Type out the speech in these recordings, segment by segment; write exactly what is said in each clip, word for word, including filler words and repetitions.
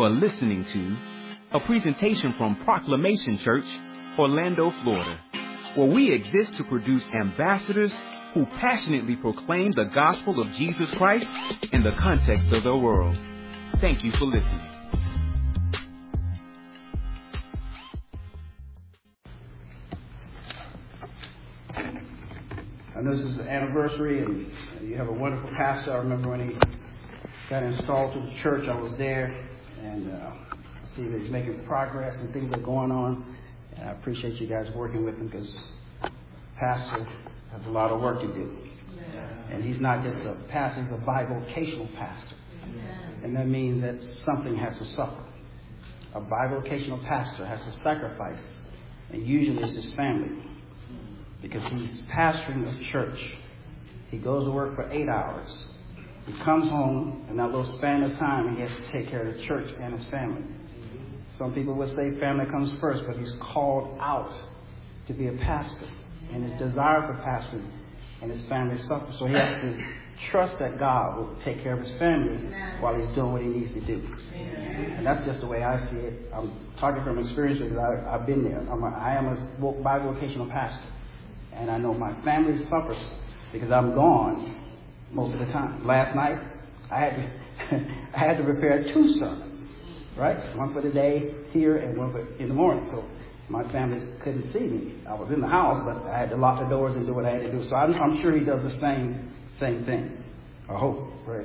are listening to a presentation from Proclamation Church, Orlando, Florida, where we exist to produce ambassadors who passionately proclaim the gospel of Jesus Christ in the context of the world. Thank you for listening. I know this is an anniversary, and you have a wonderful pastor. I remember when he got installed to the church, I was there, and uh, I see that he's making progress and things are going on. And I appreciate you guys working with him, because pastor has a lot of work to do. And he's not just a pastor, he's a bivocational pastor. And that means that something has to suffer. A bivocational pastor has to sacrifice, and usually it's his family, because he's pastoring a church. He goes to work for eight hours. He comes home, and that little span of time, he has to take care of the church and his family. Some people would say family comes first, but he's called out to be a pastor. And his desire for pastoring and his family suffers. So he has to trust that God will take care of his family while he's doing what he needs to do. And that's just the way I see it. I'm talking from experience because I, I've been there. I'm a, I am a bivocational pastor. And I know my family suffers because I'm gone most of the time. Last night, I had to, I had to prepare two sermons, right? One for the day here and one for in the morning. So my family couldn't see me. I was in the house, but I had to lock the doors and do what I had to do. So I'm, I'm sure he does the same same thing. I hope, right?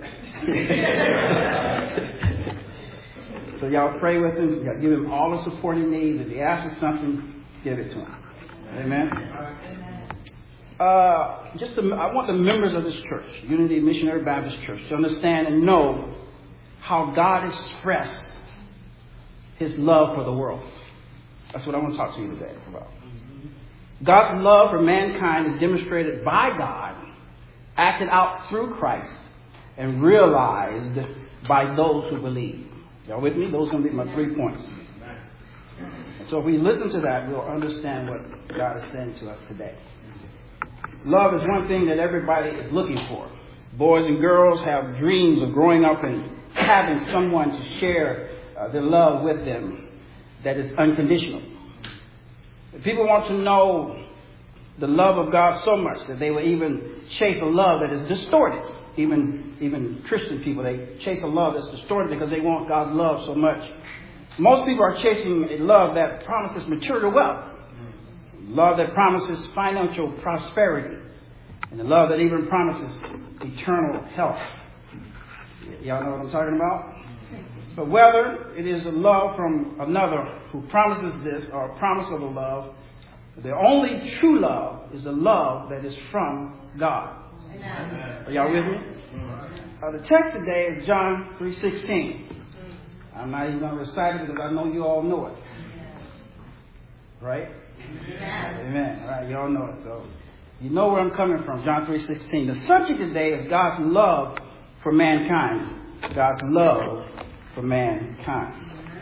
So y'all pray with him. Y'all give him all the support he needs. If he asks for something, give it to him. Amen. Uh, just the, I want the members of this church, Unity Missionary Baptist Church, to understand and know how God expressed his love for the world. That's what I want to talk to you today about. God's love for mankind is demonstrated by God, acted out through Christ, and realized by those who believe. Y'all with me? Those are going to be my three points. So if we listen to that, we'll understand what God is saying to us today. Love is one thing that everybody is looking for. Boys and girls have dreams of growing up and having someone to share uh, their love with them that is unconditional. People want to know the love of God so much that they will even chase a love that is distorted. Even, even Christian people, they chase a love that's distorted because they want God's love so much. Most people are chasing a love that promises material wealth. Love that promises financial prosperity. And the love that even promises eternal health. Y'all know what I'm talking about? But whether it is a love from another who promises this or a promise of a love, the only true love is a love that is from God. Amen. Are y'all with me? Uh, the text today is John three sixteen. I'm not even going to recite it because I know you all know it. Right? Amen. Amen. All right, you all know it. So you know where I'm coming from. John three sixteen. The subject today is God's love for mankind. God's love for mankind.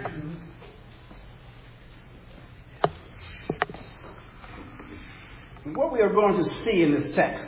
And what we are going to see in this text,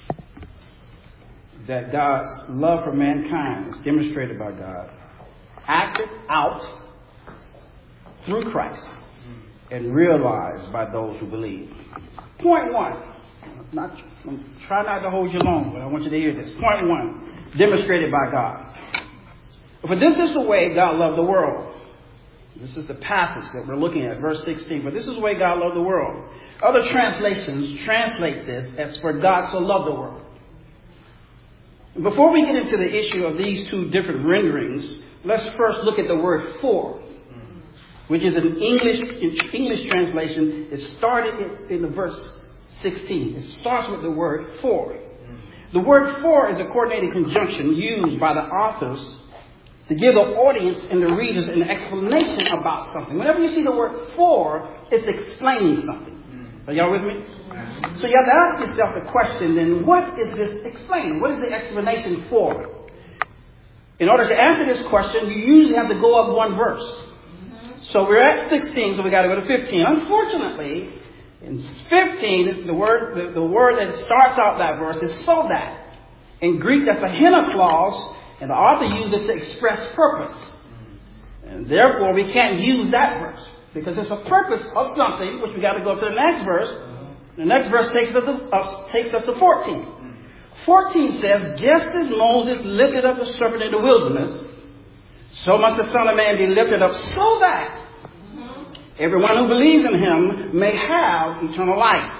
that God's love for mankind is demonstrated by God, acted out through Christ, and realized by those who believe. Point one. Not, try not to hold you long, but I want you to hear this. Point one. Demonstrated by God. For this is the way God loved the world. This is the passage that we're looking at, verse sixteen. For this is the way God loved the world. Other translations translate this as for God so loved the world. Before we get into the issue of these two different renderings, let's first look at the word for, which is an English English translation. It started in, in the verse sixteen. It starts with the word for. The word for is a coordinated conjunction used by the authors to give the audience and the readers an explanation about something. Whenever you see the word for, it's explaining something. Are y'all with me? So you have to ask yourself the question, then, what is this explaining? What is the explanation for? In order to answer this question, you usually have to go up one verse. So we're at sixteen, so we got to go to fifteen. Unfortunately, in fifteen, the word the, the word that starts out that verse is so that. In Greek, that's a hina clause, and the author used it to express purpose. And therefore, we can't use that verse because it's a purpose of something, which we got to go to the next verse. The next verse takes us to, uh, takes us to fourteen. fourteen says, just as Moses lifted up the serpent in the wilderness, so must the Son of Man be lifted up so that everyone who believes in him may have eternal life.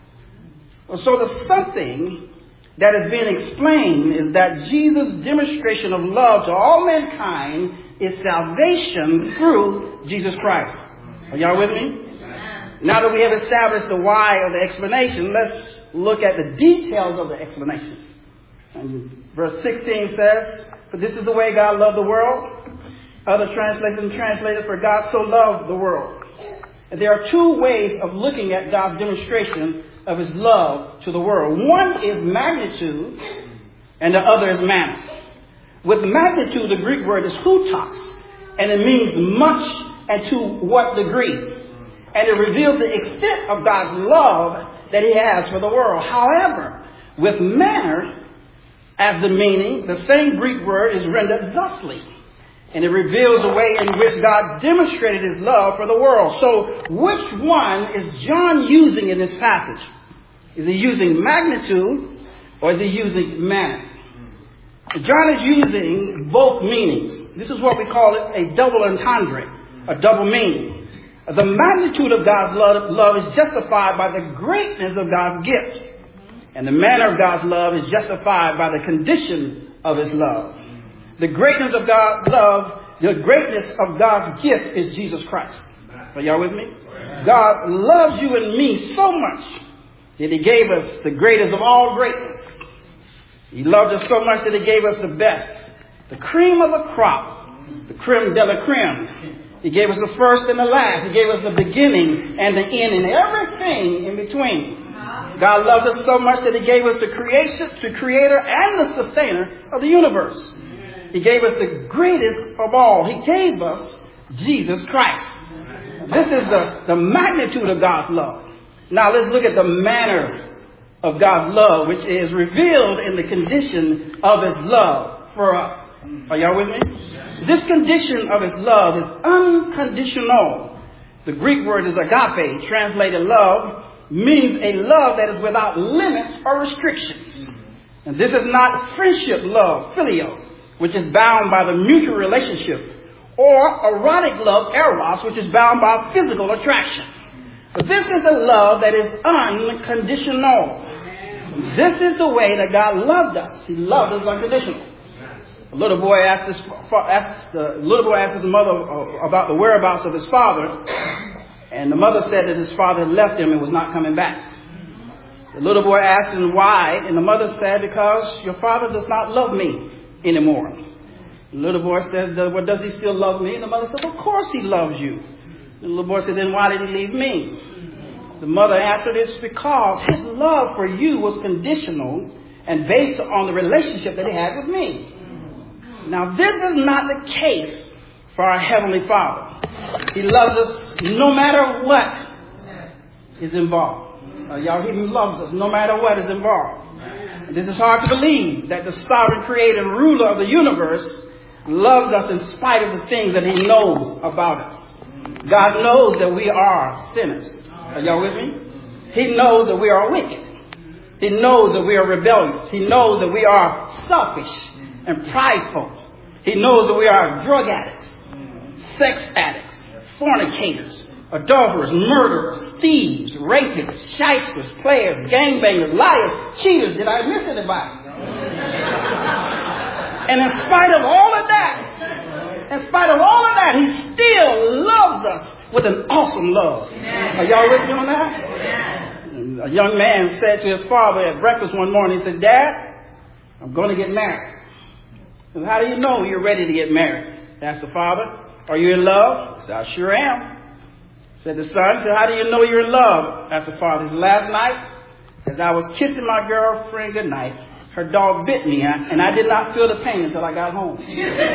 So the something that is being explained is that Jesus' demonstration of love to all mankind is salvation through Jesus Christ. Are y'all with me? Now that we have established the why of the explanation, let's look at the details of the explanation. And verse sixteen says, for this is the way God loved the world. Other translations translated, for God so loved the world. And there are two ways of looking at God's demonstration of his love to the world. One is magnitude, and the other is manner. With magnitude, the Greek word is hutos, and it means much and to what degree. And it reveals the extent of God's love that he has for the world. However, with manner as the meaning, the same Greek word is rendered thusly. And it reveals the way in which God demonstrated his love for the world. So which one is John using in this passage? Is he using magnitude or is he using manner? John is using both meanings. This is what we call it a double entendre, a double meaning. The magnitude of God's love, love is justified by the greatness of God's gift. And the manner of God's love is justified by the condition of his love. The greatness of God's love, the greatness of God's gift is Jesus Christ. Are y'all with me? God loves you and me so much that he gave us the greatest of all greatness. He loved us so much that he gave us the best, the cream of the crop, the creme de la creme. He gave us the first and the last. He gave us the beginning and the end and everything in between. God loved us so much that he gave us the creation, the creator and the sustainer of the universe. He gave us the greatest of all. He gave us Jesus Christ. This is the, the magnitude of God's love. Now let's look at the manner of God's love, which is revealed in the condition of his love for us. Are y'all with me? This condition of his love is unconditional. The Greek word is agape, translated love, means a love that is without limits or restrictions. And this is not friendship love, phileo, which is bound by the mutual relationship, or erotic love, eros, which is bound by physical attraction. But this is a love that is unconditional. This is the way that God loved us. He loved us unconditionally. A little boy asked his, asked, the little boy asked his mother about the whereabouts of his father, and the mother said that his father left him and was not coming back. The little boy asked him why, and the mother said, because your father does not love me anymore. The little boy says, well, does he still love me? And the mother said, of course he loves you. The little boy said, then why did he leave me? The mother answered, it's because his love for you was conditional and based on the relationship that he had with me. Now, this is not the case for our Heavenly Father. He loves us no matter what is involved. Uh, y'all, he loves us no matter what is involved. And this is hard to believe, that the sovereign creator and ruler of the universe loves us in spite of the things that he knows about us. God knows that we are sinners. Are y'all with me? He knows that we are wicked. He knows that we are rebellious. He knows that we are selfish and prideful. He knows that we are drug addicts, sex addicts, fornicators, adulterers, murderers, thieves, rapists, shysters, players, gangbangers, liars, cheaters. Did I miss anybody? And in spite of all of that, in spite of all of that, he still loves us with an awesome love. Are y'all with me on that? A young man said to his father at breakfast one morning, he said, Dad, I'm going to get married. He said, how do you know you're ready to get married? Asked the father. Are you in love? He said, I sure am. Said the son. He said, how do you know you're in love? Asked the father. He said, last night, as I was kissing my girlfriend goodnight, her dog bit me, and I did not feel the pain until I got home.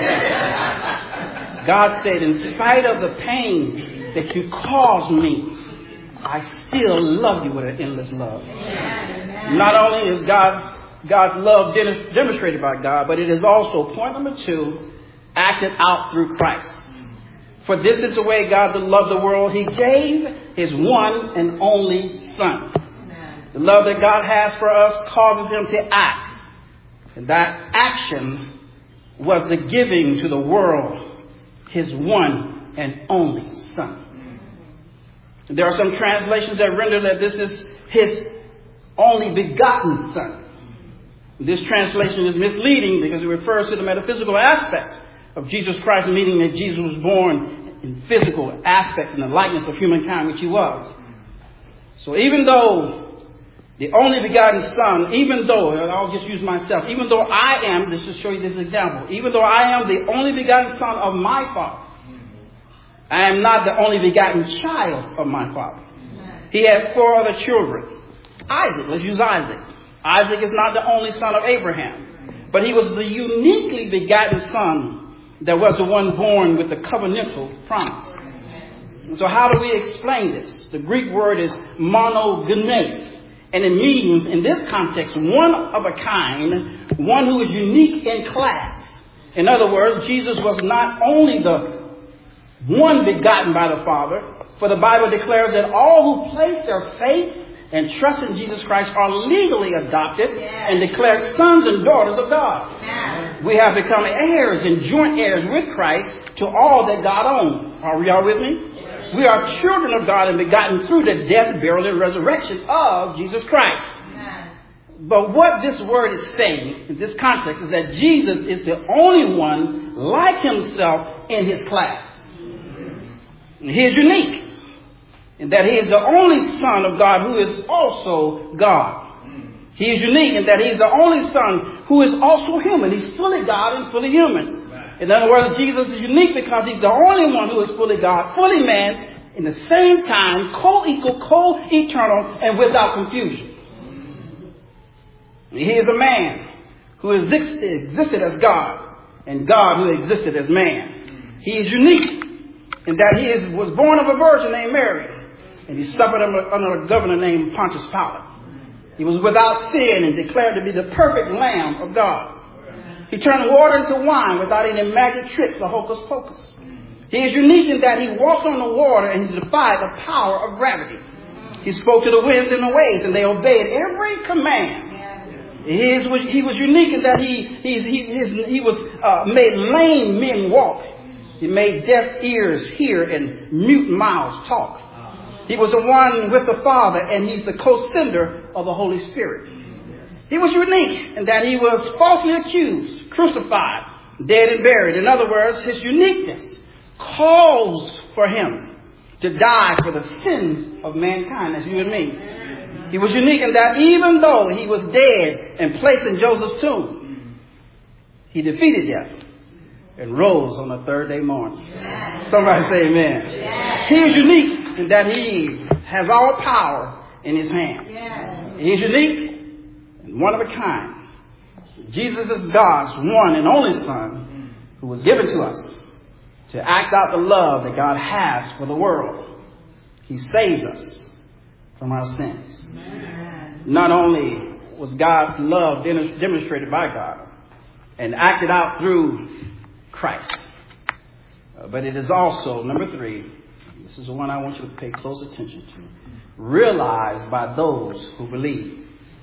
God said, in spite of the pain that you caused me, I still love you with an endless love. Not only is God's God's love demonstrated by God, but it is also, point number two, acted out through Christ. For this is the way God loved the world. He gave his one and only Son. Amen. The love that God has for us causes him to act. And that action was the giving to the world his one and only Son. There are some translations that render that this is his only begotten Son. This translation is misleading because it refers to the metaphysical aspects of Jesus Christ, meaning that Jesus was born in physical aspects in the likeness of humankind, which he was. So even though the only begotten Son, even though, and I'll just use myself, even though I am, just to show you this example, even though I am the only begotten Son of my Father, I am not the only begotten child of my Father. He had four other children. Isaac, let's use Isaac. Isaac is not the only son of Abraham, but he was the uniquely begotten son that was the one born with the covenantal promise. And so how do we explain this? The Greek word is monogenes, and it means, in this context, one of a kind, one who is unique in class. In other words, Jesus was not only the one begotten by the Father, for the Bible declares that all who place their faith and trust in Jesus Christ are legally adopted yes. and declared sons and daughters of God. Yes. We have become heirs and joint heirs with Christ to all that God owns. Are y'all with me? Yes. We are children of God and begotten through the death, burial, and resurrection of Jesus Christ. Yes. But what this word is saying in this context is that Jesus is the only one like himself in his class. He is unique in that he is the only Son of God who is also God. He is unique in that he is the only Son who is also human. He's fully God and fully human. In other words, Jesus is unique because he's the only one who is fully God, fully man, in the same time, co-equal, co-eternal, and without confusion. He is a man who existed as God and God who existed as man. He is unique in that he is, was born of a virgin named Mary. And he suffered under, under a governor named Pontius Pilate. He was without sin and declared to be the perfect Lamb of God. He turned water into wine without any magic tricks or hocus pocus. He is unique in that he walked on the water and he defied the power of gravity. He spoke to the winds and the waves and they obeyed every command. He, is, he was unique in that he, he, he, his, he was uh, made lame men walk. He made deaf ears hear and mute mouths talk. He was the one with the Father, and he's the co-sender of the Holy Spirit. He was unique in that he was falsely accused, crucified, dead and buried. In other words, his uniqueness calls for him to die for the sins of mankind, as you and me. He was unique in that even though he was dead and placed in Joseph's tomb, he defeated death and rose on the third day morning. Yes. Somebody say amen. Yes. He is unique in that he has all power in his hand. Yes. He is unique and one of a kind. Jesus is God's one and only Son who was given to us to act out the love that God has for the world. He saves us from our sins. Amen. Not only was God's love demonstrated by God and acted out through Christ. Uh, but it is also, number three, this is the one I want you to pay close attention to, realized by those who believe.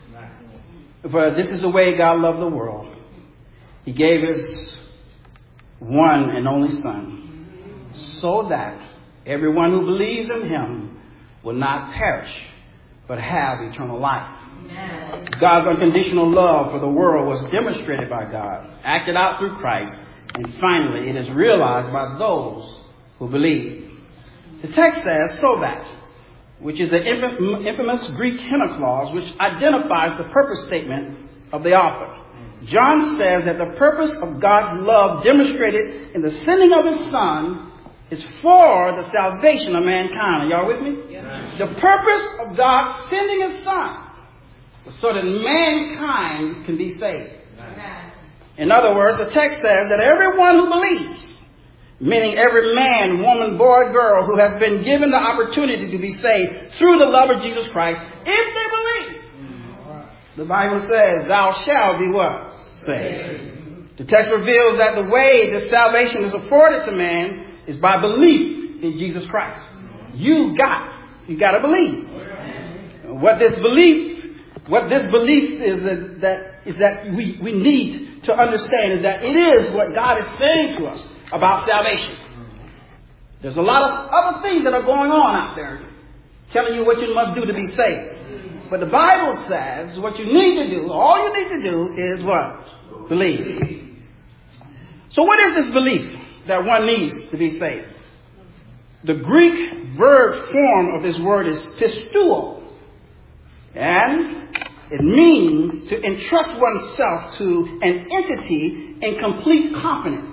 For this is the way God loved the world. He gave his one and only Son so that everyone who believes in him will not perish but have eternal life. Amen. God's unconditional love for the world was demonstrated by God, acted out through Christ, and finally, it is realized by those who believe. The text says, so that, which is an infamous Greek hina clause which identifies the purpose statement of the author. John says that the purpose of God's love demonstrated in the sending of his Son is for the salvation of mankind. Are y'all with me? Yeah. The purpose of God sending his Son was so that mankind can be saved. Yeah. In other words, the text says that everyone who believes, meaning every man, woman, boy, girl who has been given the opportunity to be saved through the love of Jesus Christ, if they believe, the Bible says, thou shalt be what? Saved. The text reveals that the way that salvation is afforded to man is by belief in Jesus Christ. You got, you got to believe. What this belief, what this belief is that, that is that we, we need to understand is that it is what God is saying to us about salvation. There's a lot of other things that are going on out there telling you what you must do to be saved. But the Bible says what you need to do, all you need to do is what? Believe. So what is this belief that one needs to be saved? The Greek verb form of this word is pisteuo. And it means to entrust oneself to an entity in complete confidence.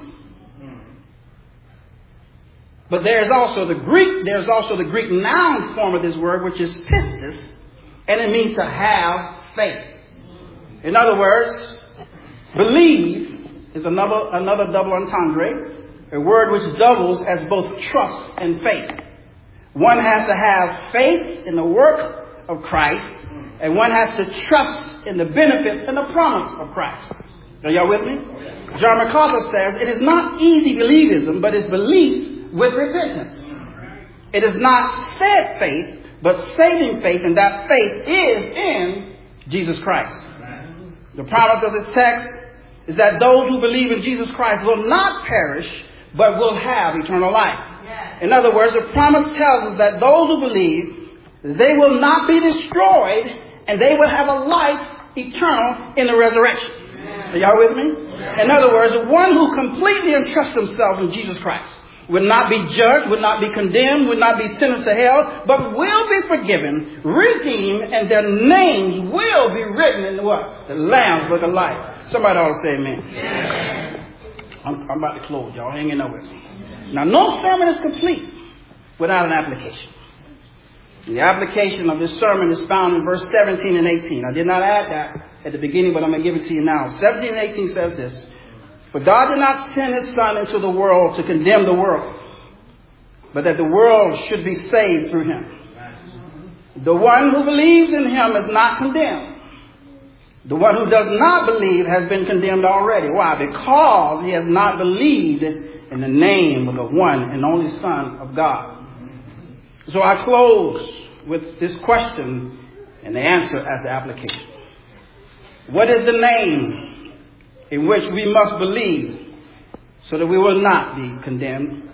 But there's also the Greek, there's also the Greek noun form of this word, which is pistis, and it means to have faith. In other words, believe is another, another double entendre, a word which doubles as both trust and faith. One has to have faith in the work of Christ, and one has to trust in the benefit and the promise of Christ. Are y'all with me? John MacArthur says, it is not easy believism, but it's belief with repentance. It is not said faith, but saving faith, and that faith is in Jesus Christ. The promise of this text is that those who believe in Jesus Christ will not perish, but will have eternal life. In other words, the promise tells us that those who believe, they will not be destroyed, and they will have a life eternal in the resurrection. Are y'all with me? In other words, the one who completely entrusts himself in Jesus Christ will not be judged, will not be condemned, will not be sentenced to hell, but will be forgiven, redeemed, and their names will be written in the what? The Lamb's Book of Life. Somebody ought to say amen. Yeah. I'm, I'm about to close, y'all. Hang in there with me. Now, no sermon is complete without an application. And the application of this sermon is found in verse seventeen and eighteen. I did not add that at the beginning, but I'm going to give it to you now. seventeen and eighteen says this. For God did not send his Son into the world to condemn the world, but that the world should be saved through him. The one who believes in him is not condemned. The one who does not believe has been condemned already. Why? Because he has not believed in the name of the one and only Son of God. So I close with this question and the answer as the application. What is the name in which we must believe so that we will not be condemned?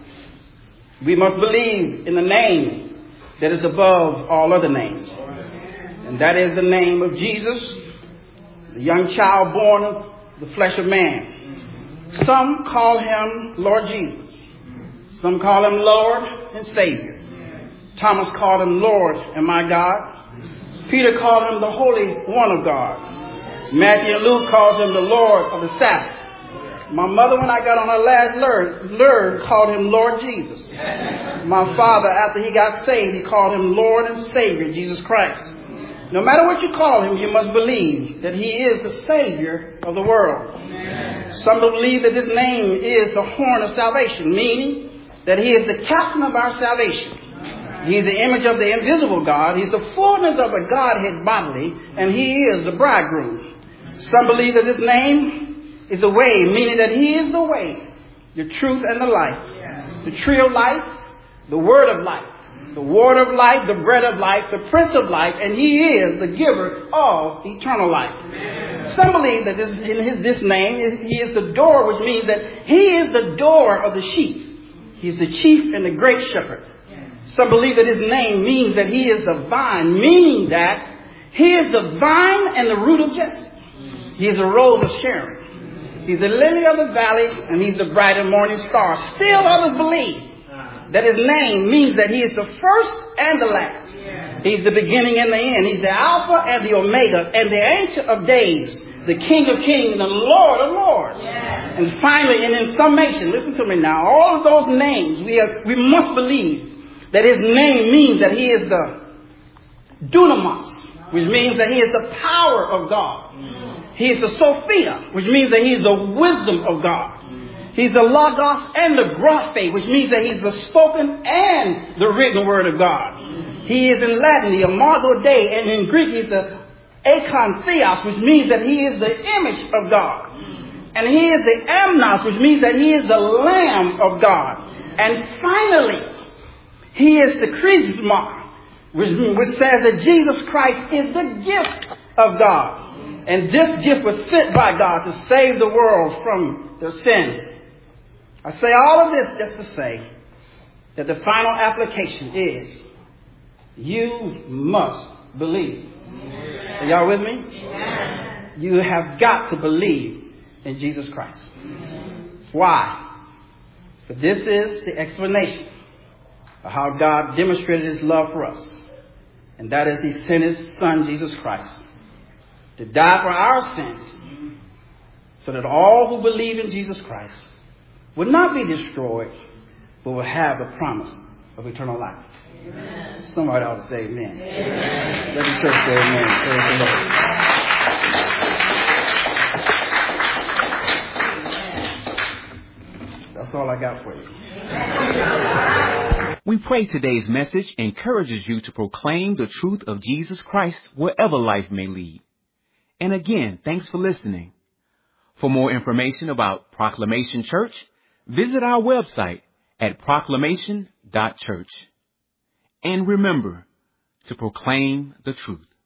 We must believe in the name that is above all other names. And that is the name of Jesus, the young child born of the flesh of man. Some call him Lord Jesus. Some call him Lord and Savior. Thomas called him Lord and my God. Peter called him the Holy One of God. Matthew and Luke called him the Lord of the Sabbath. My mother, when I got on her last Lord, called him Lord Jesus. My father, after he got saved, he called him Lord and Savior, Jesus Christ. No matter what you call him, you must believe that he is the Savior of the world. Some believe that his name is the horn of salvation, meaning that he is the captain of our salvation. He's the image of the invisible God. He's the fullness of the Godhead bodily, and he is the bridegroom. Some believe that his name is the way, meaning that he is the way, the truth, and the life. The tree of life, the word of life, the water of life, the bread of life, the prince of life, and he is the giver of eternal life. Some believe that this, in his, this name, he is the door, which means that he is the door of the sheep. He's the chief and the great shepherd. Some believe that his name means that he is the vine, meaning that he is the vine and the root of Jesse. He is a rose of Sharon. He's the lily of the valley, and he's the bright and morning star. Still others believe that his name means that he is the first and the last. He's the beginning and the end. He's the Alpha and the Omega, and the Ancient of Days, the King of Kings and the Lord of Lords. And finally, and in summation, listen to me now, all of those names, we have, we must believe that his name means that he is the dunamis, which means that he is the power of God. He is the Sophia, which means that he is the wisdom of God. He's the Logos and the Graphe, which means that he's the spoken and the written word of God. He is in Latin the Imago Dei, and in Greek he's the Eikon Theos, which means that he is the image of God. And he is the Amnos, which means that he is the Lamb of God. And finally, he is the charisma, which, which says that Jesus Christ is the gift of God. And this gift was sent by God to save the world from their sins. I say all of this just to say that the final application is you must believe. Are y'all with me? Amen. You have got to believe in Jesus Christ. Why? But this is the explanation of how God demonstrated his love for us. And that is he sent his son, Jesus Christ, to die for our sins so that all who believe in Jesus Christ would not be destroyed, but will have the promise of eternal life. Amen. Somebody ought to say amen. Amen. Let the church say amen. Praise the Lord. That's all I got for you. We pray today's message encourages you to proclaim the truth of Jesus Christ wherever life may lead. And again, thanks for listening. For more information about Proclamation Church, visit our website at proclamation dot church. And remember to proclaim the truth.